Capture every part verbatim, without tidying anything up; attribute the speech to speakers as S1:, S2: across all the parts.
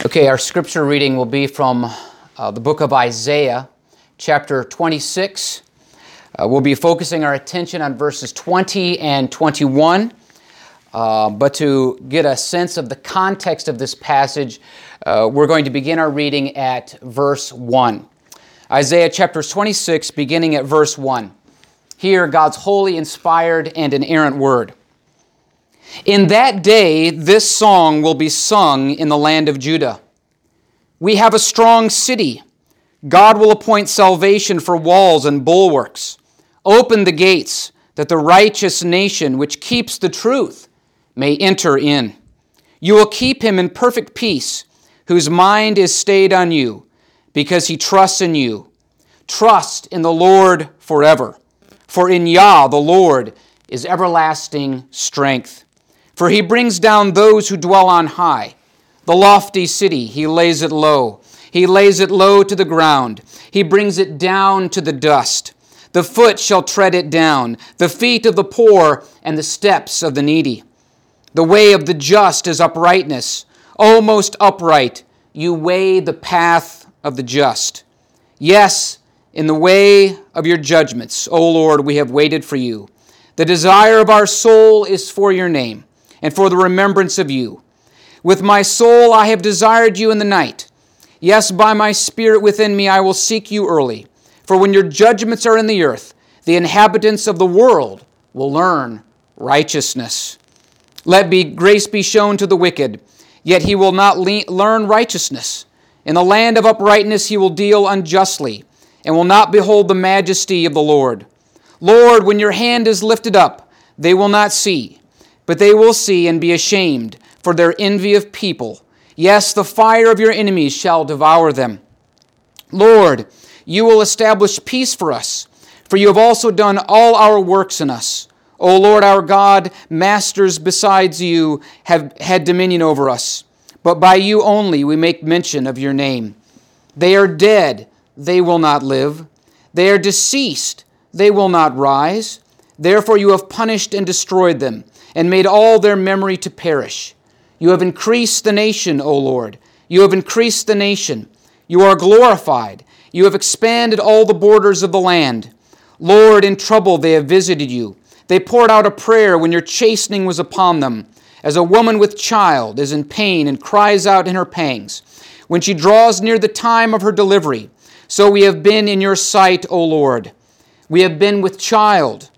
S1: Okay, our scripture reading will be from uh, the book of Isaiah, chapter twenty-six. Uh, we'll be focusing our attention on verses twenty and twenty-one. Uh, but to get a sense of the context of this passage, uh, we're going to begin our reading at verse one. Isaiah chapter twenty-six, beginning at verse one. Hear God's holy, inspired, and inerrant word. In that day, this song will be sung in the land of Judah. We have a strong city. God will appoint salvation for walls and bulwarks. Open the gates, that the righteous nation which keeps the truth may enter in. You will keep him in perfect peace, whose mind is stayed on you, because he trusts in you. Trust in the Lord forever. For in Yah, the Lord, is everlasting strength. For he brings down those who dwell on high. The lofty city, he lays it low. He lays it low to the ground. He brings it down to the dust. The foot shall tread it down, the feet of the poor and the steps of the needy. The way of the just is uprightness. O most upright, you weigh the path of the just. Yes, in the way of your judgments, O Lord, we have waited for you. The desire of our soul is for your name, and for the remembrance of you. With my soul I have desired you in the night. Yes, by my spirit within me I will seek you early. For when your judgments are in the earth, the inhabitants of the world will learn righteousness. Let be grace be shown to the wicked, yet he will not le- learn righteousness. In the land of uprightness he will deal unjustly, and will not behold the majesty of the Lord. Lord, when your hand is lifted up, they will not see, but they will see and be ashamed for their envy of people. Yes, the fire of your enemies shall devour them. Lord, you will establish peace for us, for you have also done all our works in us. O Lord our God, masters besides you have had dominion over us, but by you only we make mention of your name. They are dead, they will not live. They are deceased, they will not rise. Therefore you have punished and destroyed them, and made all their memory to perish. You have increased the nation, O Lord. You have increased the nation. You are glorified. You have expanded all the borders of the land. Lord, in trouble they have visited you. They poured out a prayer when your chastening was upon them, as a woman with child is in pain and cries out in her pangs, when she draws near the time of her delivery. So we have been in your sight, O Lord. We have been with child.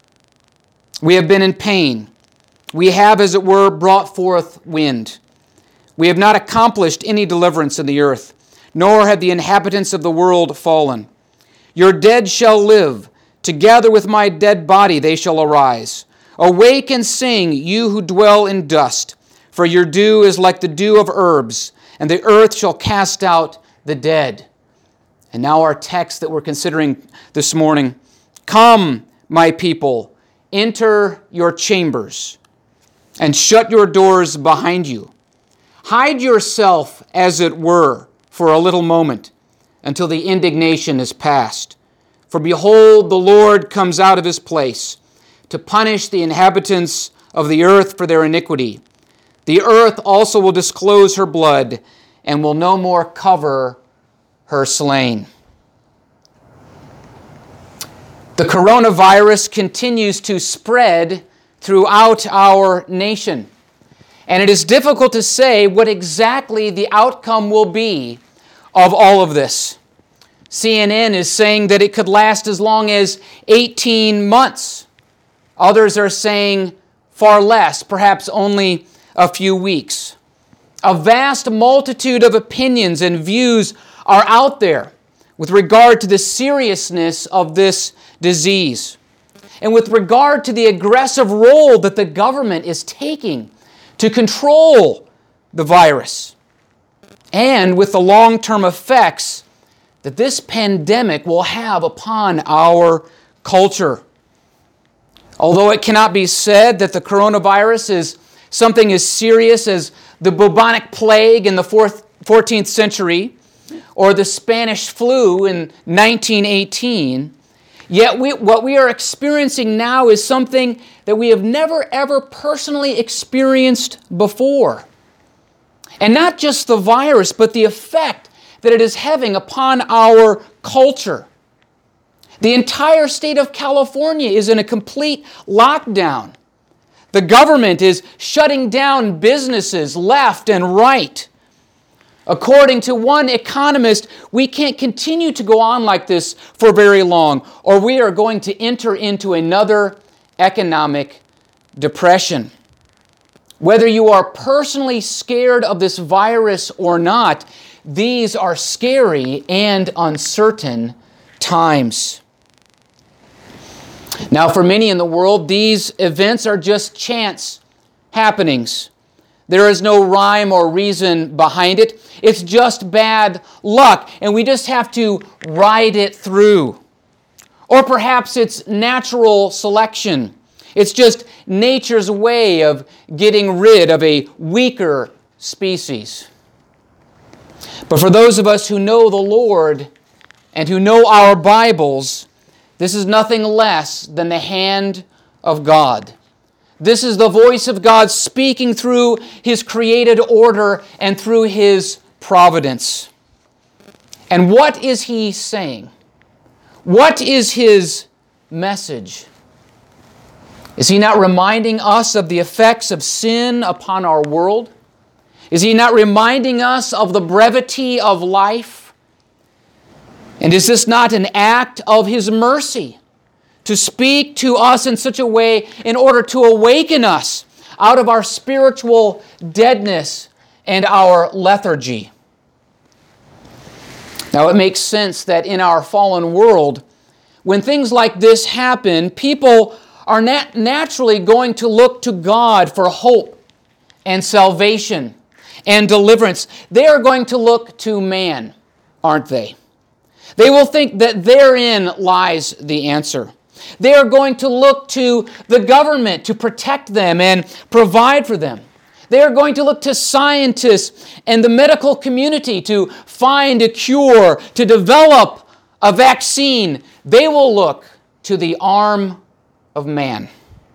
S1: We have been in pain. We have, as it were, brought forth wind. We have not accomplished any deliverance in the earth, nor have the inhabitants of the world fallen. Your dead shall live. Together with my dead body they shall arise. Awake and sing, you who dwell in dust, for your dew is like the dew of herbs, and the earth shall cast out the dead. And now our text that we're considering this morning. Come, my people, enter your chambers, and shut your doors behind you. Hide yourself, as it were, for a little moment, until the indignation is past. For behold, the Lord comes out of his place to punish the inhabitants of the earth for their iniquity. The earth also will disclose her blood, and will no more cover her slain. The coronavirus continues to spread throughout our nation. And it is difficult to say what exactly the outcome will be of all of this. C N N is saying that it could last as long as eighteen months. Others are saying far less, perhaps only a few weeks. A vast multitude of opinions and views are out there with regard to the seriousness of this disease, and with regard to the aggressive role that the government is taking to control the virus, and with the long-term effects that this pandemic will have upon our culture. Although it cannot be said that the coronavirus is something as serious as the bubonic plague in the fourteenth century or the Spanish flu in nineteen eighteen, yet we, what we are experiencing now is something that we have never ever personally experienced before. And not just the virus, but the effect that it is having upon our culture. The entire state of California is in a complete lockdown. The government is shutting down businesses left and right. According to one economist, we can't continue to go on like this for very long, or we are going to enter into another economic depression. Whether you are personally scared of this virus or not, these are scary and uncertain times. Now, for many in the world, these events are just chance happenings. There is no rhyme or reason behind it. It's just bad luck, and we just have to ride it through. Or perhaps it's natural selection. It's just nature's way of getting rid of a weaker species. But for those of us who know the Lord and who know our Bibles, this is nothing less than the hand of God. This is the voice of God speaking through His created order and through His providence. And what is He saying? What is His message? Is He not reminding us of the effects of sin upon our world? Is He not reminding us of the brevity of life? And is this not an act of His mercy to speak to us in such a way in order to awaken us out of our spiritual deadness and our lethargy? Now, it makes sense that in our fallen world, when things like this happen, people are nat- naturally going to look to God for hope and salvation and deliverance. They are going to look to man, aren't they? They will think that therein lies the answer. They are going to look to the government to protect them and provide for them. They are going to look to scientists and the medical community to find a cure, to develop a vaccine. They will look to the arm of man.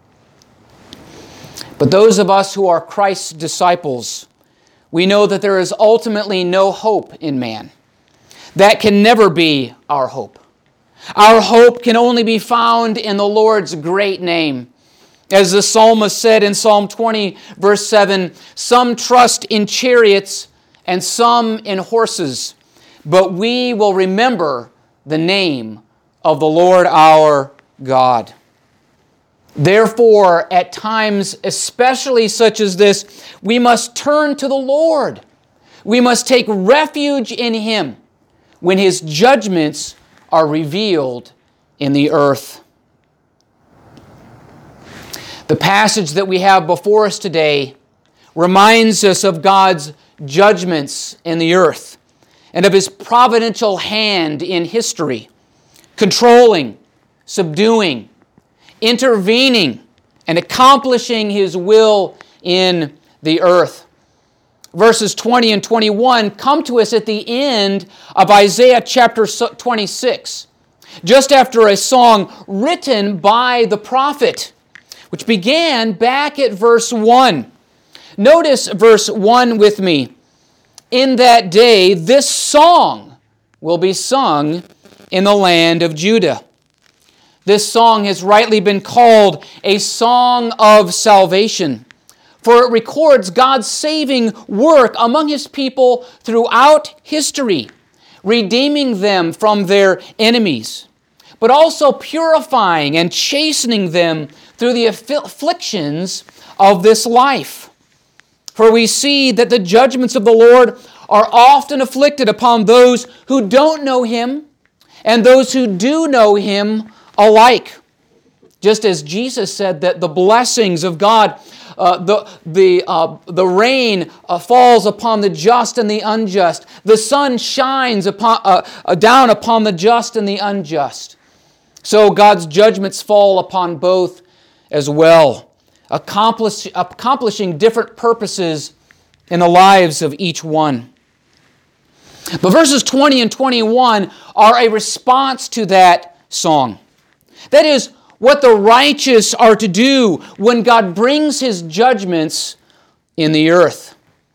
S1: But those of us who are Christ's disciples, we know that there is ultimately no hope in man. That can never be our hope. Our hope can only be found in the Lord's great name. As the psalmist said in Psalm twenty, verse seven, "Some trust in chariots and some in horses, but we will remember the name of the Lord our God." Therefore, at times, especially such as this, we must turn to the Lord. We must take refuge in Him when His judgments are revealed in the earth. The passage that we have before us today reminds us of God's judgments in the earth and of His providential hand in history, controlling, subduing, intervening, and accomplishing His will in the earth. Verses twenty and twenty-one come to us at the end of Isaiah chapter twenty-six, just after a song written by the prophet, which began back at verse one. Notice verse one with me. "In that day, this song will be sung in the land of Judah." This song has rightly been called a song of salvation, for it records God's saving work among His people throughout history, redeeming them from their enemies, but also purifying and chastening them through the afflictions of this life. For we see that the judgments of the Lord are often afflicted upon those who don't know Him and those who do know Him alike. Just as Jesus said that the blessings of God, uh, the, the, uh, the rain uh, falls upon the just and the unjust. The sun shines upon, uh, uh, down upon the just and the unjust. So God's judgments fall upon both as well, accomplish, accomplishing different purposes in the lives of each one. But verses twenty and twenty-one are a response to that song. That is, what the righteous are to do when God brings His judgments in the earth.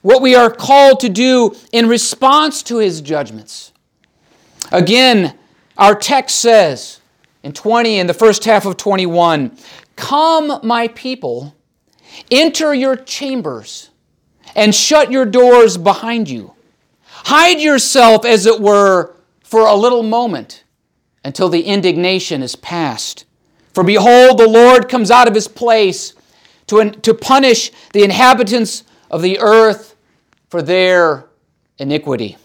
S1: what we are called to do in response to His judgments. Again, our text says in twenty, in the first half of twenty-one, "Come, my people, enter your chambers and shut your doors behind you. Hide yourself, as it were, for a little moment until the indignation is past. For behold, the Lord comes out of His place to, to punish the inhabitants of the earth for their iniquity."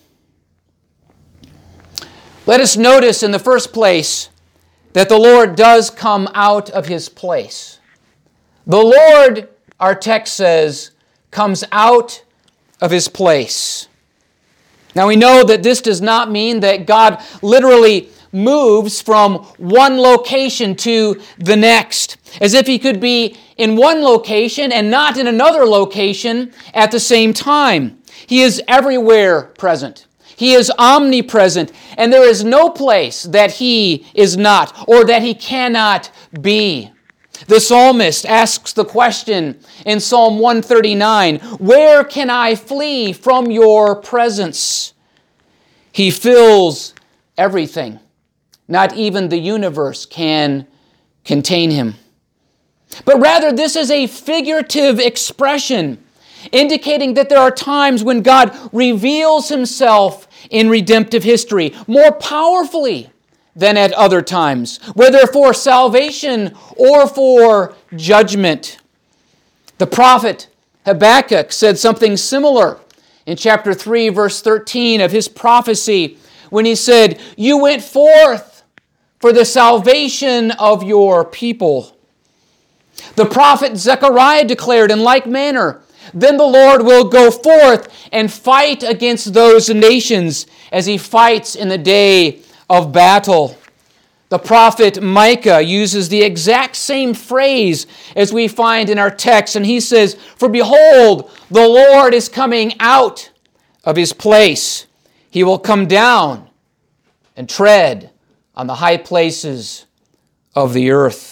S1: Let us notice in the first place that the Lord does come out of His place. The Lord, our text says, comes out of His place. Now we know that this does not mean that God literally moves from one location to the next, as if He could be in one location and not in another location at the same time. He is everywhere present. He is omnipresent, and there is no place that He is not or that He cannot be. The psalmist asks the question in Psalm one thirty-nine, "Where can I flee from your presence?" He fills everything. Not even the universe can contain Him. But rather, this is a figurative expression indicating that there are times when God reveals Himself in redemptive history more powerfully than at other times, whether for salvation or for judgment. The prophet Habakkuk said something similar in chapter three, verse thirteen of his prophecy, when he said, "You went forth for the salvation of your people." The prophet Zechariah declared in like manner, "Then the Lord will go forth and fight against those nations as He fights in the day of battle." The prophet Micah uses the exact same phrase as we find in our text, and he says, "For behold, the Lord is coming out of His place. He will come down and tread on the high places of the earth."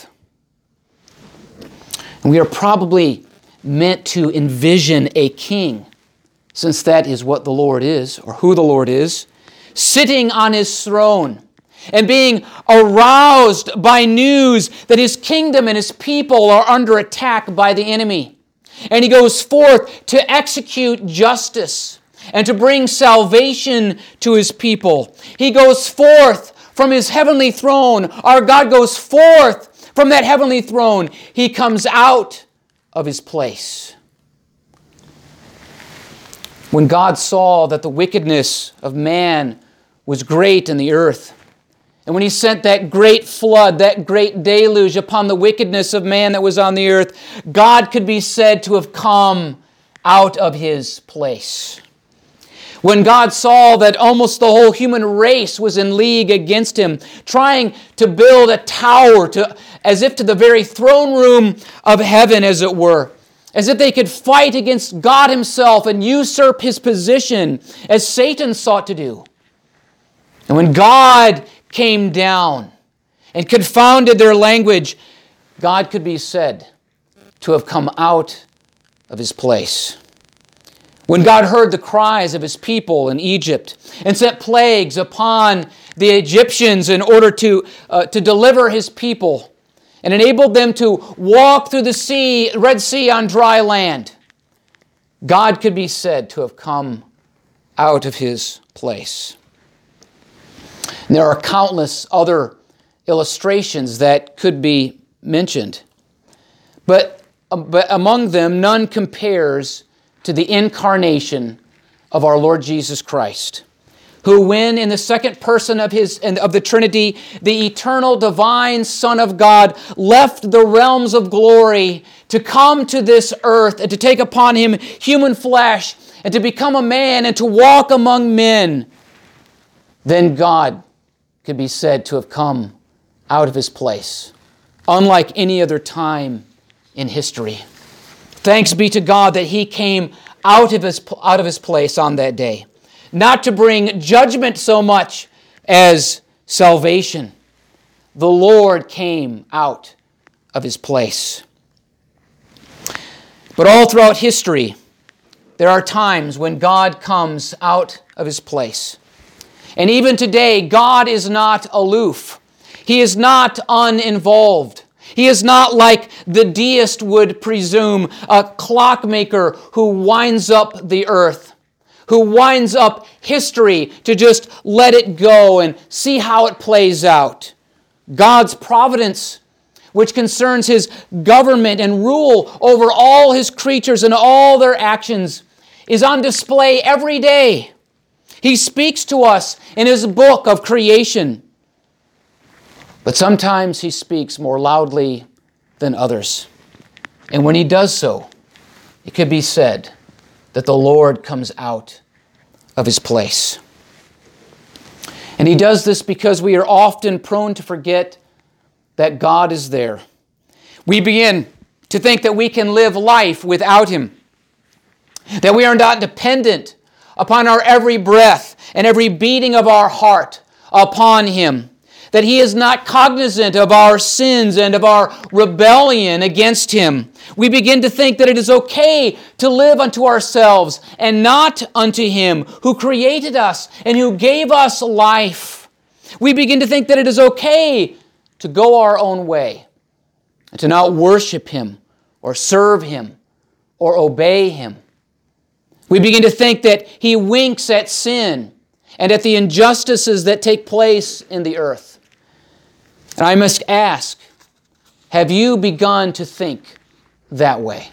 S1: And we are probably meant to envision a king, since that is what the Lord is, or who the Lord is, sitting on His throne and being aroused by news that His kingdom and His people are under attack by the enemy. And He goes forth to execute justice and to bring salvation to His people. He goes forth from His heavenly throne. Our God goes forth from that heavenly throne. He comes out of His place. When God saw that the wickedness of man was great in the earth, and when He sent that great flood, that great deluge upon the wickedness of man that was on the earth, God could be said to have come out of His place. When God saw that almost the whole human race was in league against Him, trying to build a tower to, as if to the very throne room of heaven, as it were, as if they could fight against God Himself and usurp His position, as Satan sought to do. And when God came down and confounded their language, God could be said to have come out of His place. When God heard the cries of His people in Egypt and sent plagues upon the Egyptians in order to, uh, to deliver His people and enabled them to walk through the sea, Red Sea on dry land, God could be said to have come out of His place. And there are countless other illustrations that could be mentioned, but, but among them none compares to the incarnation of our Lord Jesus Christ, who, when in the second person of his of the Trinity, the eternal divine Son of God, left the realms of glory to come to this earth and to take upon Him human flesh and to become a man and to walk among men, then God could be said to have come out of His place, unlike any other time in history. Thanks be to God that He came out of his, out of his place on that day, not to bring judgment so much as salvation. The Lord came out of His place. But all throughout history, there are times when God comes out of His place. And even today, God is not aloof. He is not uninvolved. He is not like the deist would presume, a clockmaker who winds up the earth, who winds up history to just let it go and see how it plays out. God's providence, which concerns His government and rule over all His creatures and all their actions, is on display every day. He speaks to us in His book of creation. But sometimes He speaks more loudly than others. And when He does so, it could be said that the Lord comes out of His place. And He does this because we are often prone to forget that God is there. We begin to think that we can live life without Him, that we are not dependent upon our every breath and every beating of our heart upon Him, that He is not cognizant of our sins and of our rebellion against Him. We begin to think that it is okay to live unto ourselves and not unto Him who created us and who gave us life. We begin to think that it is okay to go our own way and to not worship Him or serve Him or obey Him. We begin to think that He winks at sin and at the injustices that take place in the earth. And I must ask, have you begun to think that way?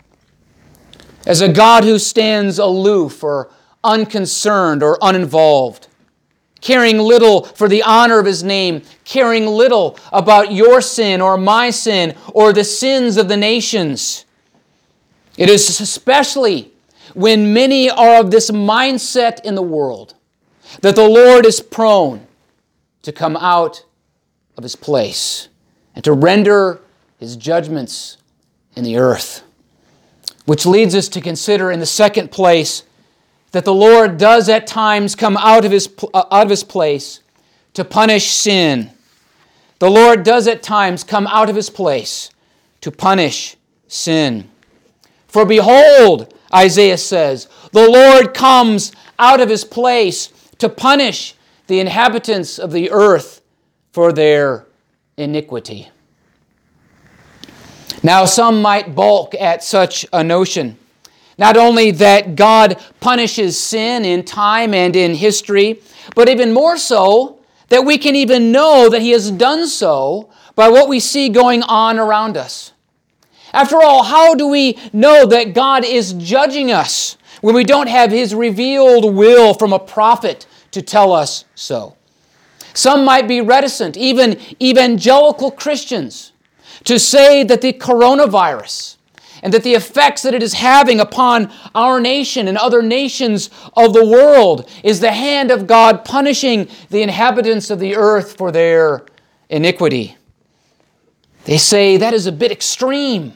S1: As a God who stands aloof or unconcerned or uninvolved, caring little for the honor of His name, caring little about your sin or my sin or the sins of the nations. It is especially when many are of this mindset in the world that the Lord is prone to come out of His place and to render His judgments in the earth. Which leads us to consider in the second place that the Lord does at times come out of His, uh, out of His place to punish sin. The Lord does at times come out of His place to punish sin. For behold, Isaiah says, the Lord comes out of His place to punish the inhabitants of the earth for their iniquity. Now, some might balk at such a notion. Not only that God punishes sin in time and in history, but even more so that we can even know that He has done so by what we see going on around us. After all, how do we know that God is judging us when we don't have His revealed will from a prophet to tell us so? Some might be reticent, even evangelical Christians, to say that the coronavirus and that the effects that it is having upon our nation and other nations of the world is the hand of God punishing the inhabitants of the earth for their iniquity. They say that is a bit extreme.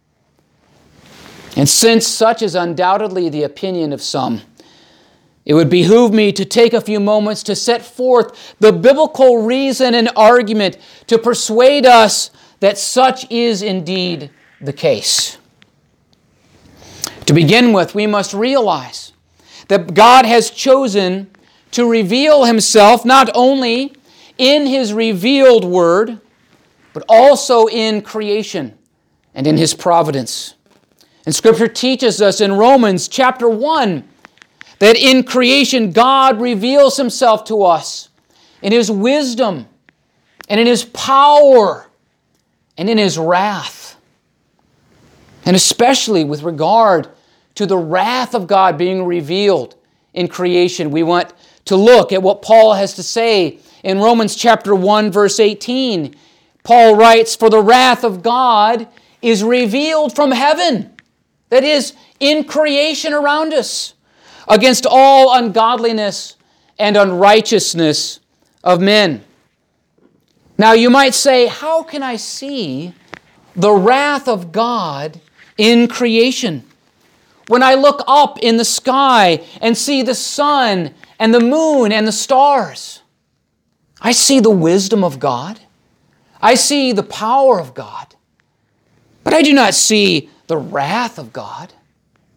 S1: And since such is undoubtedly the opinion of some, it would behoove me to take a few moments to set forth the biblical reason and argument to persuade us that such is indeed the case. To begin with, we must realize that God has chosen to reveal Himself not only in His revealed Word, but also in creation and in His providence. And Scripture teaches us in Romans chapter one that in creation God reveals Himself to us in His wisdom and in His power and in His wrath. And especially with regard to the wrath of God being revealed in creation, we want to look at what Paul has to say in Romans chapter one, verse eighteen. Paul writes, "For the wrath of God is revealed from heaven," that is, in creation around us, "against all ungodliness and unrighteousness of men." Now you might say, how can I see the wrath of God in creation? When I look up in the sky and see the sun and the moon and the stars, I see the wisdom of God. I see the power of God. But I do not see the wrath of God.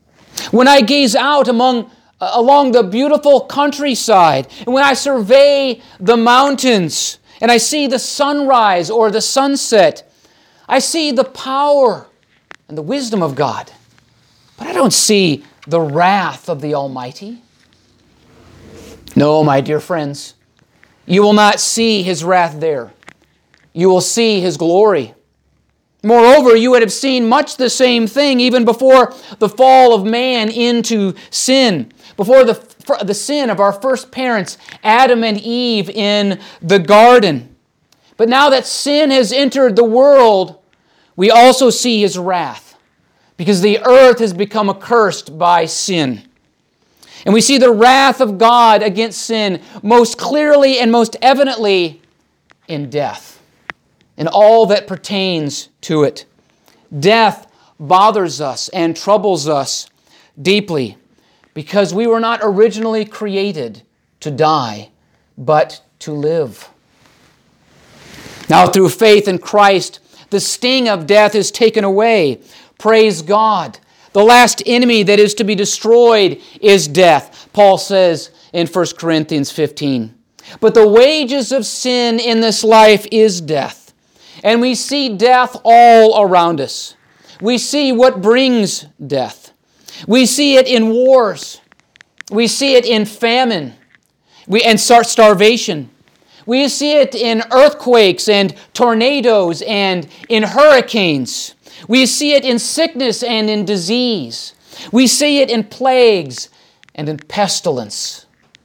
S1: When I gaze out among uh, along the beautiful countryside, and when I survey the mountains, and I see the sunrise or the sunset, I see the power and the wisdom of God. But I don't see the wrath of the Almighty. No, my dear friends, you will not see His wrath there. You will see His glory. Moreover, you would have seen much the same thing even before the fall of man into sin, before the, the sin of our first parents, Adam and Eve, in the garden. But now that sin has entered the world, we also see His wrath, because the earth has become accursed by sin. And we see the wrath of God against sin most clearly and most evidently in death, in all that pertains to it. Death bothers us and troubles us deeply because we were not originally created to die, but to live. Now, through faith in Christ, the sting of death is taken away. Praise God. The last enemy that is to be destroyed is death, Paul says in First Corinthians fifteen. But the wages of sin in this life is death. And we see death all around us. We see what brings death. We see it in wars. We see it in famine we, and starvation. We see it in earthquakes and tornadoes and in hurricanes. We see it in sickness and in disease. We see it in plagues and in pestilence.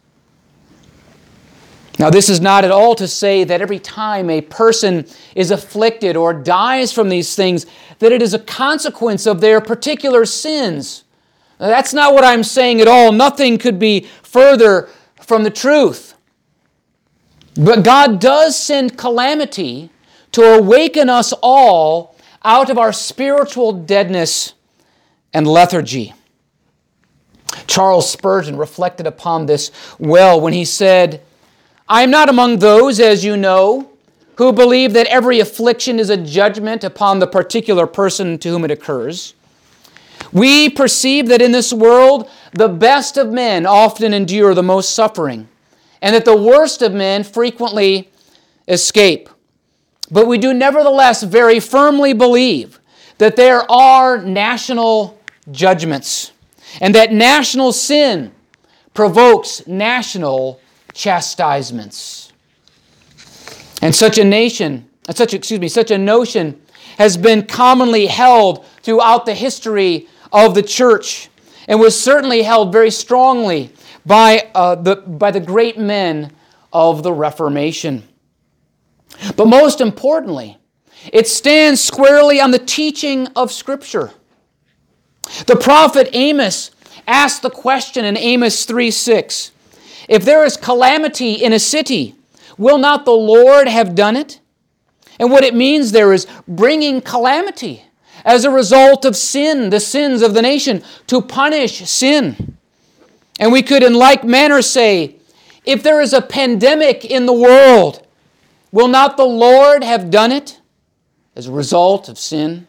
S1: Now, this is not at all to say that every time a person is afflicted or dies from these things, that it is a consequence of their particular sins. Now, that's not what I'm saying at all. Nothing could be further from the truth. But God does send calamity to awaken us all out of our spiritual deadness and lethargy. Charles Spurgeon reflected upon this well when he said, I am not among those, as you know, who believe that every affliction is a judgment upon the particular person to whom it occurs. We perceive that in this world, the best of men often endure the most suffering, and that the worst of men frequently escape. But we do nevertheless very firmly believe that there are national judgments, and that national sin provokes national chastisements. And such a nation, such excuse me, such a notion has been commonly held throughout the history of the church, and was certainly held very strongly by uh, the by the great men of the Reformation. But most importantly, it stands squarely on the teaching of Scripture. The prophet Amos asked the question in Amos three six, if there is calamity in a city, will not the Lord have done it? And what it means there is bringing calamity as a result of sin, the sins of the nation, to punish sin. And we could in like manner say, if there is a pandemic in the world, will not the Lord have done it as a result of sin?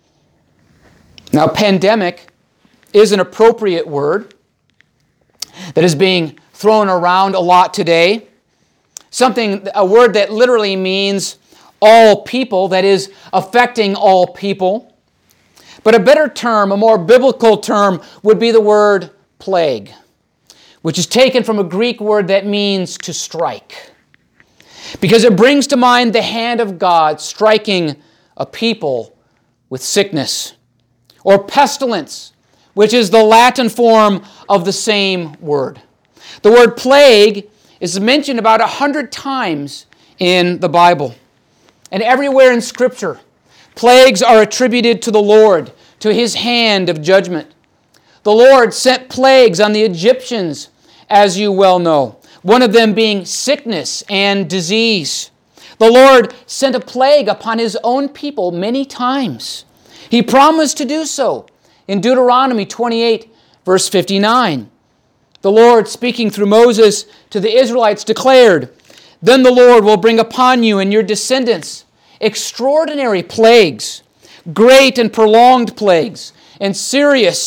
S1: Now, pandemic is an appropriate word that is being thrown around a lot today. Something, a word that literally means all people, that is, affecting all people. But a better term, a more biblical term, would be the word plague, which is taken from a Greek word that means to strike, because it brings to mind the hand of God striking a people with sickness, or pestilence, which is the Latin form of the same word. The word plague is mentioned about a hundred times in the Bible. And everywhere in Scripture, plagues are attributed to the Lord, to His hand of judgment. The Lord sent plagues on the Egyptians, as you well know, one of them being sickness and disease. The Lord sent a plague upon His own people many times. He promised to do so in Deuteronomy twenty-eight, verse fifty-nine. The Lord, speaking through Moses to the Israelites, declared, then the Lord will bring upon you and your descendants extraordinary plagues, great and prolonged plagues, and serious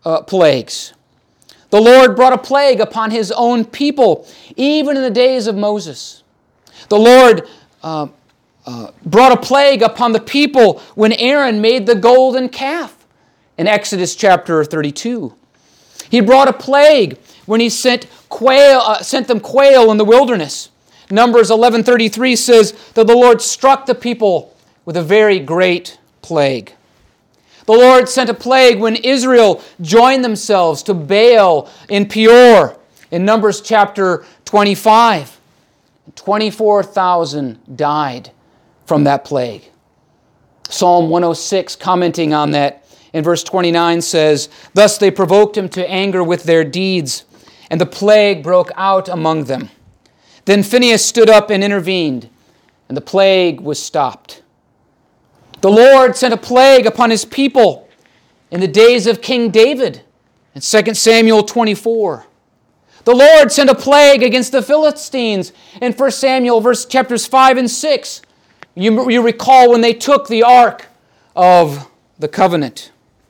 S1: uh, plagues. The Lord brought a plague upon His own people, even in the days of Moses. The Lord uh, uh, brought a plague upon the people when Aaron made the golden calf in Exodus chapter thirty-two. He brought a plague when He sent quail, uh, sent them quail in the wilderness. Numbers eleven thirty-three says that the Lord struck the people with a very great plague. The Lord sent a plague when Israel joined themselves to Baal in Peor in Numbers chapter twenty-five. twenty-four thousand died from that plague. Psalm one oh six, commenting on that in verse twenty-nine, says, "Thus they provoked Him to anger with their deeds, and the plague broke out among them. Then Phinehas stood up and intervened, and the plague was stopped." The Lord sent a plague upon His people in the days of King David in Second Samuel twenty-four. The Lord sent a plague against the Philistines in First Samuel verse chapters five and six. You, you recall when they took the Ark of the Covenant.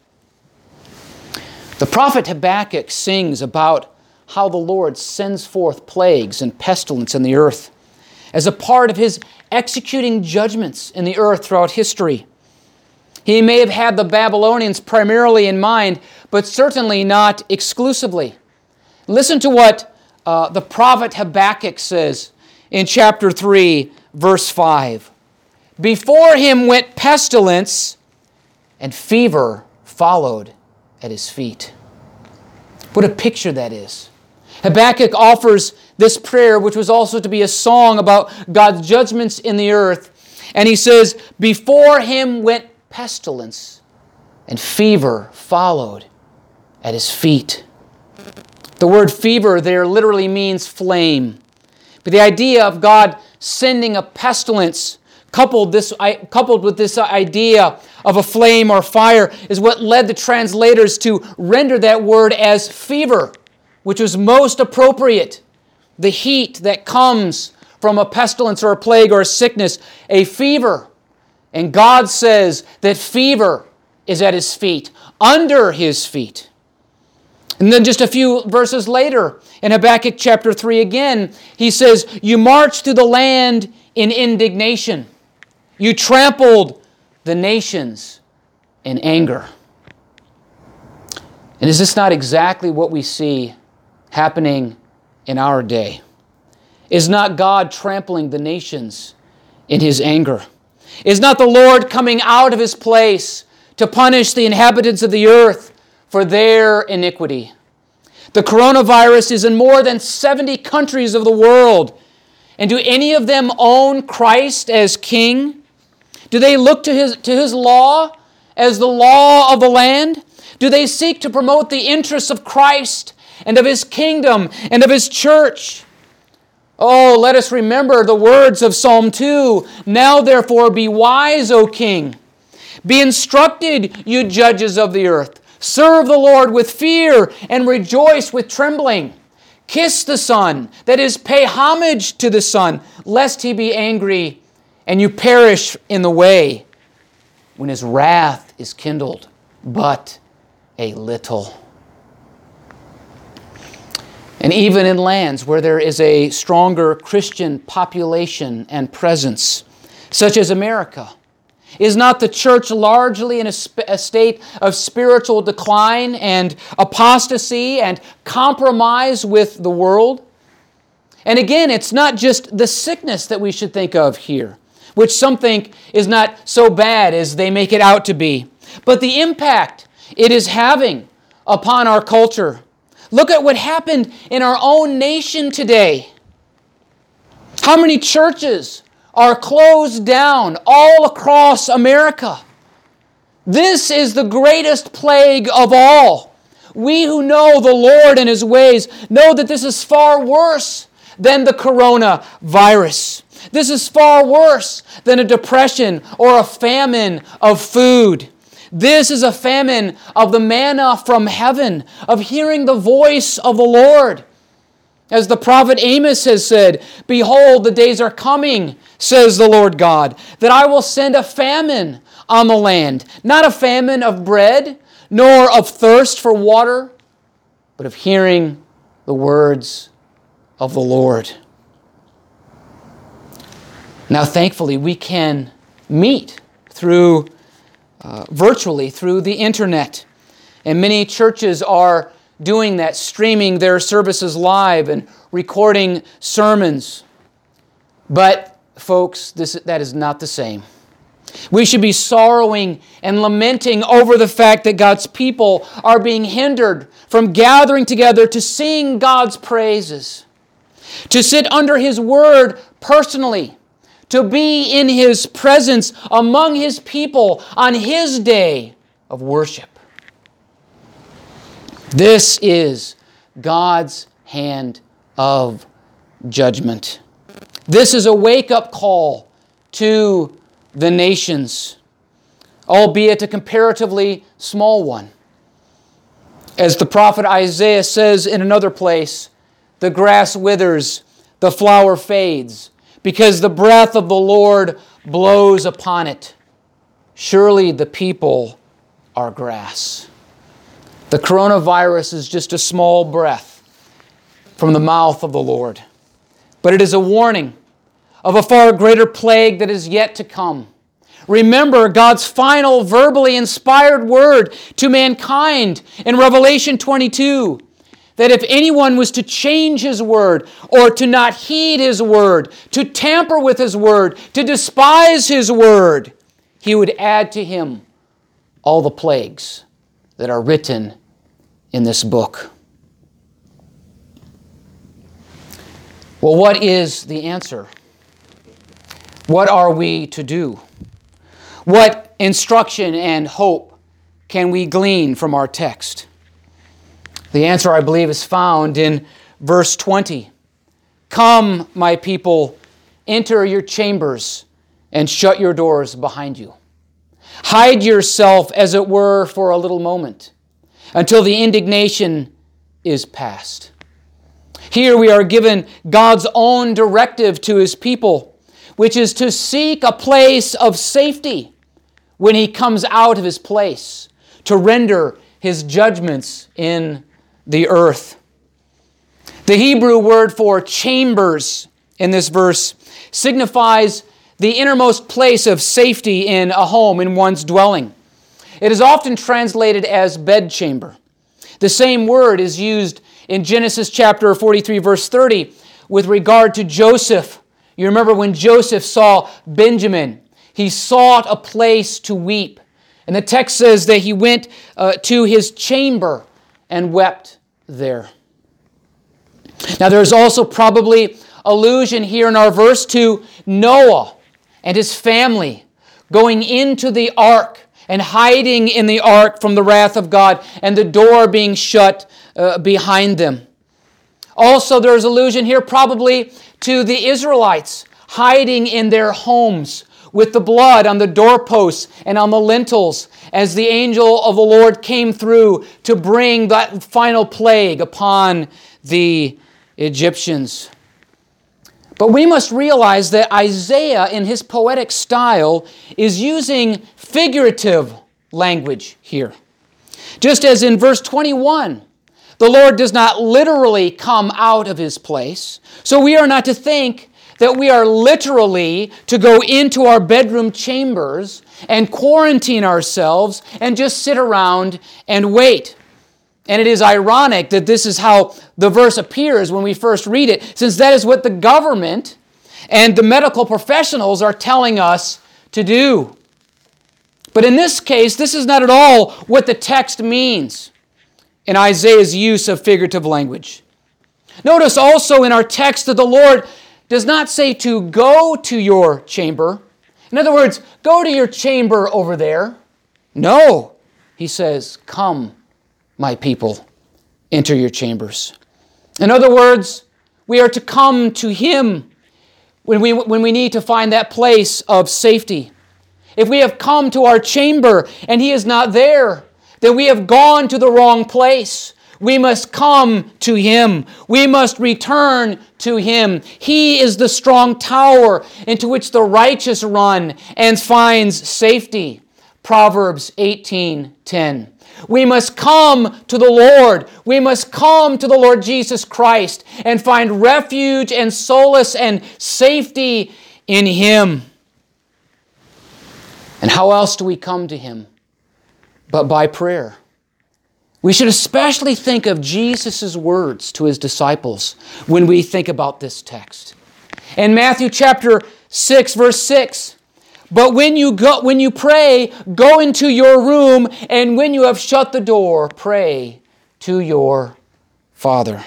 S1: The prophet Habakkuk sings about how the Lord sends forth plagues and pestilence in the earth as a part of His executing judgments in the earth throughout history. He may have had the Babylonians primarily in mind, but certainly not exclusively. Listen to what uh, the prophet Habakkuk says in chapter three, verse five. "Before him went pestilence, and fever followed at his feet." What a picture that is. Habakkuk offers this prayer, which was also to be a song about God's judgments in the earth. And he says, "Before him went pestilence, and fever followed at his feet." The word fever there literally means flame. But the idea of God sending a pestilence coupled, this, coupled with this idea of a flame or fire is what led the translators to render that word as fever, which was most appropriate. The heat that comes from a pestilence or a plague or a sickness, a fever. And God says that fever is at His feet, under His feet. And then just a few verses later, in Habakkuk chapter three again, he says, "You marched through the land in indignation. You trampled the nations in anger." And is this not exactly what we see happening in our day? Is not God trampling the nations in His anger? Is not the Lord coming out of His place to punish the inhabitants of the earth for their iniquity? The coronavirus is in more than seventy countries of the world. And do any of them own Christ as King? Do they look to His, to His law as the law of the land? Do they seek to promote the interests of Christ and of His kingdom and of His church? Oh, let us remember the words of Psalm two. "Now therefore be wise, O King. Be instructed, you judges of the earth. Serve the Lord with fear and rejoice with trembling. Kiss the Son, that is, pay homage to the Son, lest He be angry and you perish in the way when His wrath is kindled but a little." And even in lands where there is a stronger Christian population and presence, such as America, is not the church largely in a, sp- a state of spiritual decline and apostasy and compromise with the world? And again, it's not just the sickness that we should think of here, which some think is not so bad as they make it out to be, but the impact it is having upon our culture. Look at what happened in our own nation today. How many churches are closed down all across America? This is the greatest plague of all. We who know the Lord and His ways know that this is far worse than the coronavirus. This is far worse than a depression or a famine of food. This is a famine of the manna from heaven, of hearing the voice of the Lord. As the prophet Amos has said, "Behold, the days are coming, says the Lord God, that I will send a famine on the land, not a famine of bread, nor of thirst for water, but of hearing the words of the Lord. Now, thankfully, we can meet through uh, virtually through the internet. And many churches are doing that, streaming their services live and recording sermons. But, folks, this, that is not the same. We should be sorrowing and lamenting over the fact that God's people are being hindered from gathering together to sing God's praises, to sit under His Word personally, to be in His presence among His people on His day of worship. This is God's hand of judgment. This is a wake-up call to the nations, albeit a comparatively small one. As the prophet Isaiah says in another place, the grass withers, the flower fades, because the breath of the Lord blows upon it. Surely the people are grass. The coronavirus is just a small breath from the mouth of the Lord. But it is a warning of a far greater plague that is yet to come. Remember God's final verbally inspired word to mankind in Revelation twenty-two, that if anyone was to change His word or to not heed His word, to tamper with His word, to despise His word, He would add to him all the plagues that are written in this book. Well, what is the answer? What are we to do? What instruction and hope can we glean from our text? The answer, I believe, is found in verse twenty. Come, my people, enter your chambers and shut your doors behind you. Hide yourself, as it were, for a little moment, until the indignation is past. Here we are given God's own directive to His people, which is to seek a place of safety when He comes out of His place, to render His judgments in the earth. The Hebrew word for chambers in this verse signifies the innermost place of safety in a home, in one's dwelling. It is often translated as bedchamber. The same word is used in Genesis chapter forty-three, verse thirty, with regard to Joseph. You remember when Joseph saw Benjamin, he sought a place to weep. And the text says that he went uh, to his chamber and wept there. Now there is also probably allusion here in our verse to Noah and his family going into the ark and hiding in the ark from the wrath of God, and the door being shut uh, behind them. Also, there is allusion here probably to the Israelites hiding in their homes with the blood on the doorposts and on the lintels as the angel of the Lord came through to bring that final plague upon the Egyptians. But we must realize that Isaiah, in his poetic style, is using figurative language here. Just as in verse twenty-one, the Lord does not literally come out of His place, so we are not to think that we are literally to go into our bedroom chambers and quarantine ourselves and just sit around and wait. And it is ironic that this is how the verse appears when we first read it, since that is what the government and the medical professionals are telling us to do. But in this case, this is not at all what the text means in Isaiah's use of figurative language. Notice also in our text that the Lord does not say to go to your chamber. In other words, go to your chamber over there. No, He says, come, my people, enter your chambers. In other words, we are to come to Him when we, when we need to find that place of safety. If we have come to our chamber and He is not there, then we have gone to the wrong place. We must come to Him. We must return to Him. He is the strong tower into which the righteous run and finds safety. Proverbs eighteen ten. We must come to the Lord. We must come to the Lord Jesus Christ and find refuge and solace and safety in Him. And how else do we come to Him but by prayer? We should especially think of Jesus' words to His disciples when we think about this text. In Matthew chapter six, verse six, "But when you go, when you pray, go into your room, and when you have shut the door, pray to your Father."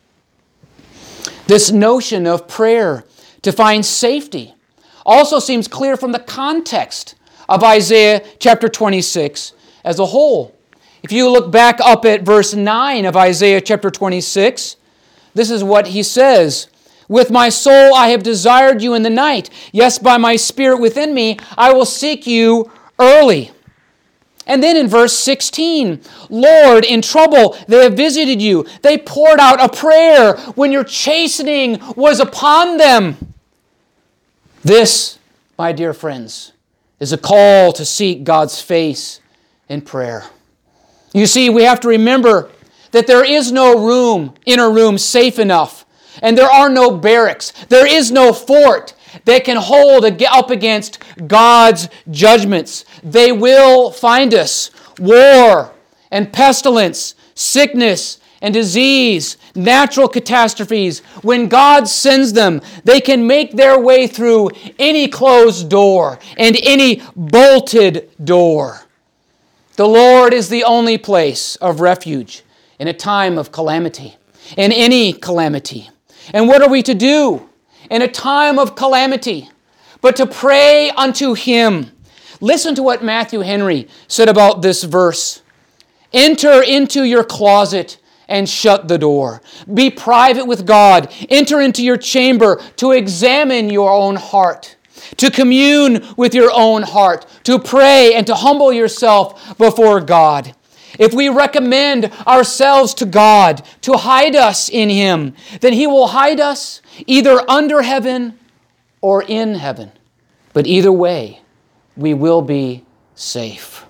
S1: This notion of prayer to find safety also seems clear from the context of Isaiah chapter twenty-six as a whole. If you look back up at verse nine of Isaiah chapter twenty-six, this is what he says. "With my soul I have desired you in the night. Yes, by my spirit within me, I will seek you early." And then in verse sixteen, "Lord, in trouble they have visited you. They poured out a prayer when your chastening was upon them." This, my dear friends, is a call to seek God's face in prayer. You see, we have to remember that there is no room, inner room, safe enough. And there are no barracks. There is no fort that can hold up against God's judgments. They will find us. War and pestilence, sickness and disease, natural catastrophes. When God sends them, they can make their way through any closed door and any bolted door. The Lord is the only place of refuge in a time of calamity, in any calamity. And what are we to do in a time of calamity but to pray unto Him? Listen to what Matthew Henry said about this verse. "Enter into your closet and shut the door. Be private with God. Enter into your chamber to examine your own heart, to commune with your own heart, to pray and to humble yourself before God." If we recommend ourselves to God to hide us in Him, then He will hide us either under heaven or in heaven. But either way, we will be safe.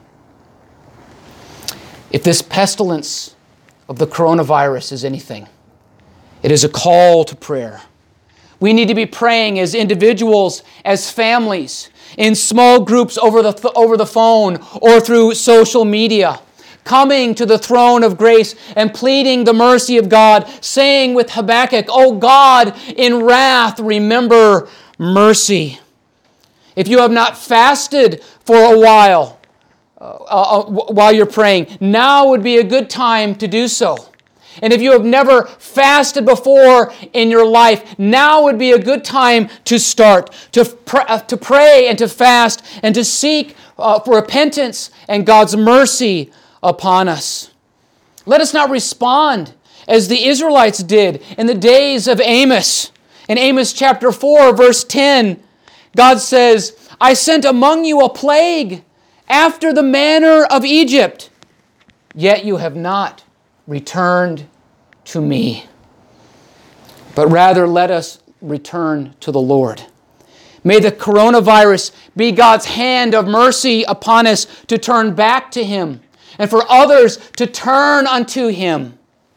S1: If this pestilence of the coronavirus is anything, it is a call to prayer. We need to be praying as individuals, as families, in small groups over the, th- over the phone or through social media, coming to the throne of grace and pleading the mercy of God, saying with Habakkuk, "O God, in wrath remember mercy." If you have not fasted for a while, uh, uh, while you're praying, now would be a good time to do so. And if you have never fasted before in your life, now would be a good time to start, to, pr- uh, to pray and to fast and to seek uh, for repentance and God's mercy upon us. Let us not respond as the Israelites did in the days of Amos. In Amos chapter four, verse ten, God says, "I sent among you a plague after the manner of Egypt, yet you have not returned to me." But rather let us return to the Lord. May the coronavirus be God's hand of mercy upon us to turn back to Him, and for others to turn unto Him.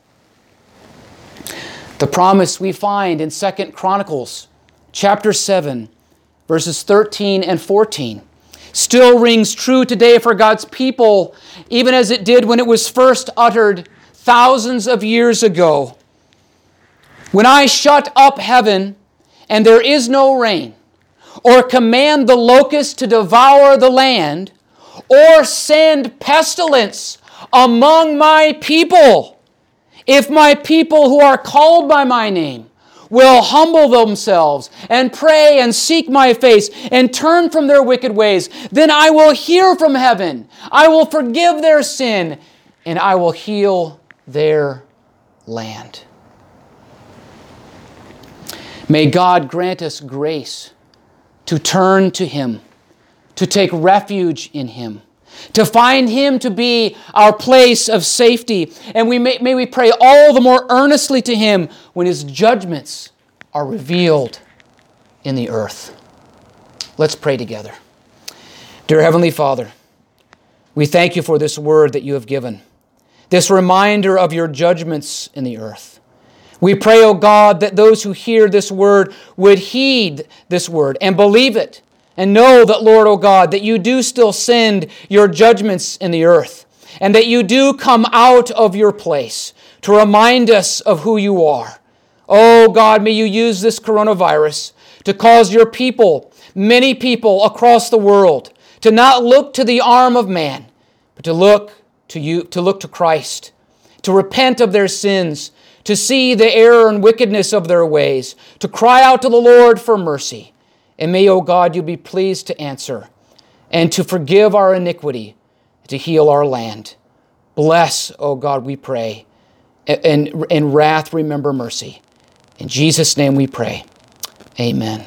S1: The promise we find in Second Chronicles chapter seven, verses thirteen and fourteen, still rings true today for God's people, even as it did when it was first uttered thousands of years ago. "When I shut up heaven, and there is no rain, or command the locust to devour the land, or send pestilence among my people, if my people who are called by my name will humble themselves and pray and seek my face and turn from their wicked ways, then I will hear from heaven, I will forgive their sin, and I will heal their land." May God grant us grace to turn to Him, to take refuge in Him, to find Him to be our place of safety. And we may, may we pray all the more earnestly to Him when His judgments are revealed in the earth. Let's pray together. Dear Heavenly Father, We thank you for this word that you have given, this reminder of your judgments in the earth. We pray, O God, that those who hear this word would heed this word and believe it and know that, Lord, O God, that you do still send your judgments in the earth and that you do come out of your place to remind us of who you are. Oh God, may you use this coronavirus to cause your people, many people across the world, to not look to the arm of man, but to look to you, to look to Christ, to repent of their sins, to see the error and wickedness of their ways, to cry out to the Lord for mercy. And may, O God, you be pleased to answer and to forgive our iniquity, to heal our land. Bless, O God, we pray, and in wrath remember mercy. In Jesus' name we pray. Amen.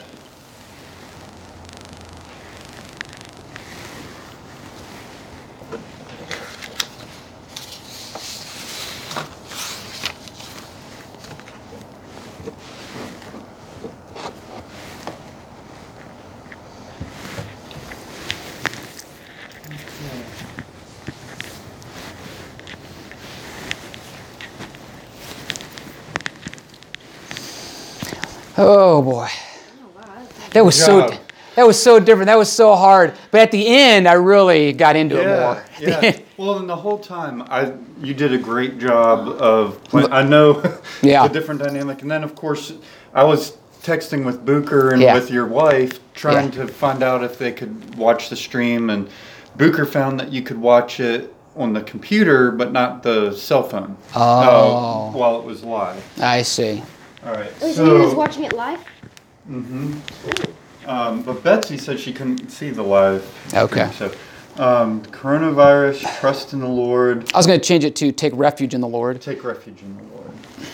S1: Oh boy, that was so that was so different. That was so hard. But at the end, I really got into
S2: yeah,
S1: it more.
S2: Yeah. Well, and the whole time, I you did a great job of playing. I know
S1: yeah.
S2: the different dynamic, and then of course, I was texting with Booker and
S1: yeah.
S2: with your wife, trying
S1: yeah.
S2: to find out if they could watch the stream, and Booker found that you could watch it on the computer, but not the cell phone.
S1: Oh.
S2: Uh, while it was live.
S1: I see.
S2: All right.
S3: Oh, so,
S2: so
S3: you was watching it live?
S2: Mm-hmm. Um, but Betsy said she couldn't see the live.
S1: Okay.
S2: So, um, coronavirus, trust in the Lord.
S1: I was going to change it to take refuge in the Lord.
S2: Take refuge in the Lord.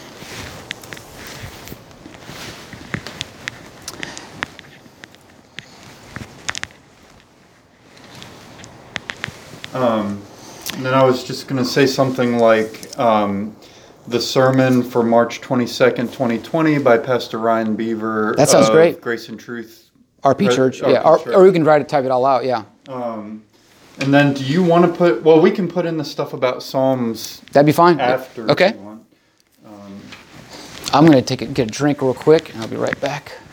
S2: Um, and then I was just going to say something like um, the sermon for March twenty-second, twenty twenty by Pastor Ryan Beaver.
S1: That sounds
S2: of
S1: great.
S2: Grace and Truth.
S1: R P
S2: Re-
S1: Church,
S2: R P
S1: yeah. Or,
S2: Church.
S1: or you can write it, type it all out, yeah.
S2: Um, and then do you want to put, well, we can put in the stuff about Psalms
S1: That'd be fine.
S2: after.
S1: Okay.
S2: If you want. Um,
S1: I'm going to take a, get a drink real quick, and I'll be right back.